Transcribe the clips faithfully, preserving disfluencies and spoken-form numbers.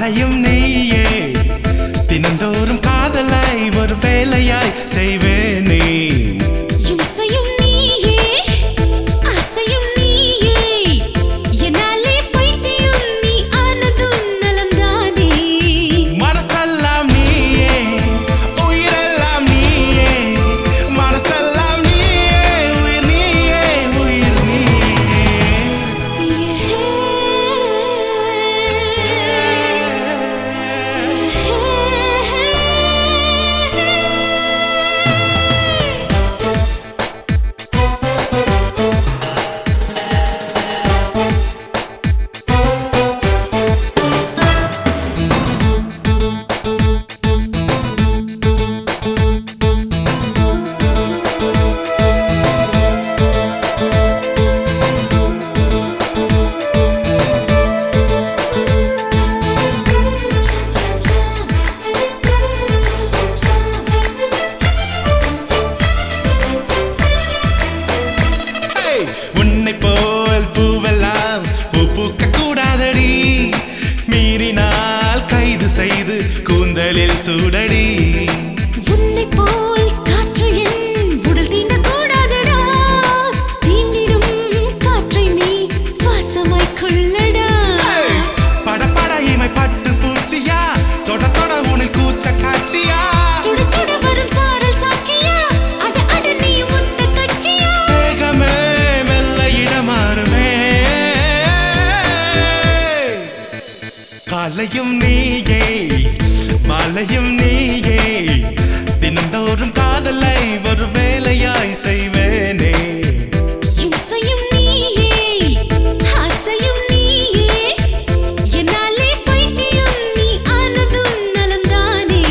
மாலையும் நீயே தினந்தோறும் காதலை ஒரு வேலையாய் செய்வேனே இம்சையும் நீயே ஆசையும் நீயே என்னாலே பைத்தியம் நீ ஆனதும் நலம்தானே மனசெல்லாம் நீயே உயிரெல்லாம் நீயே மனசெல்லாம் நீயே உயிர் நீயே உயிர் நீயே உன்னை போல் பூவெல்லாம் பூ பூக்க கூடாதடி மீறினால் கைது செய்து கூந்தலில் சூடடி உன்னை போல் காற்று என் உடல் தீண்ட கூடாதடா தீண்டிடும் காற்றை நீ சுவாசமாய் கொள்ளடா படப்பட இமை பட்டு பூச்சியா தொட தொட உனில் கூச்ச காட்சியா சுட சுட வரும் சாரல் சாட்சியா அட அட நீ முத்த கட்சியா வேகமே மெல்ல இடமாறுமே காலையும் நீயே மாலையும் நீயே தினந்தோறும் காதலை ஒரு வேலையாய் செய்வேனே இம்சையும் நீயே ஆசையும் நீயே என்னாலே பைத்தியம் நீ ஆனதும் நலம்தானே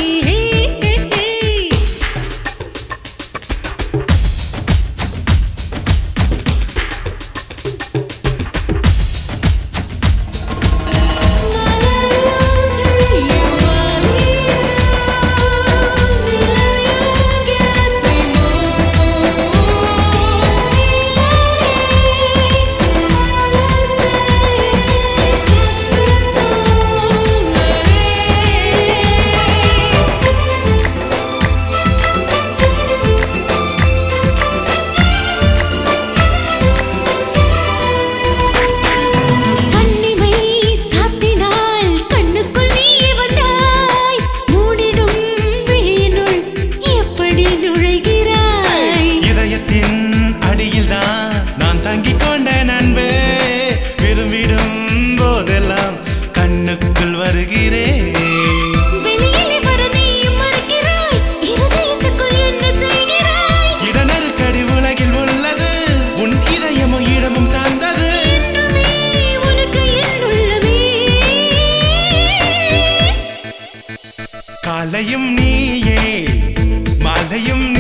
கண்ணிமை சாத்தினால் கண்ணுக்குள் நீயே வந்தாய் மூடிடும் விழியினுள் எப்படி நுழைகிறாய் இதயத்தின் அடியில்தான் நான் தங்கிக் கொண்டேன் அன்பே விரும்பிடும் போதெல்லாம் கண்ணுக்குள் வருகிறேன் வெளியிலே வர நீயும் மறுக்கிறாய் இருதயத்துக்குள் என்ன செய்கிறாய் இட நெருக்கடி உலகில் உள்ளது உன் இதயமும் இடமும் தந்தது என்றுமே உனக்கு என் உள்ளமே காலையும் நீயே மாலையும்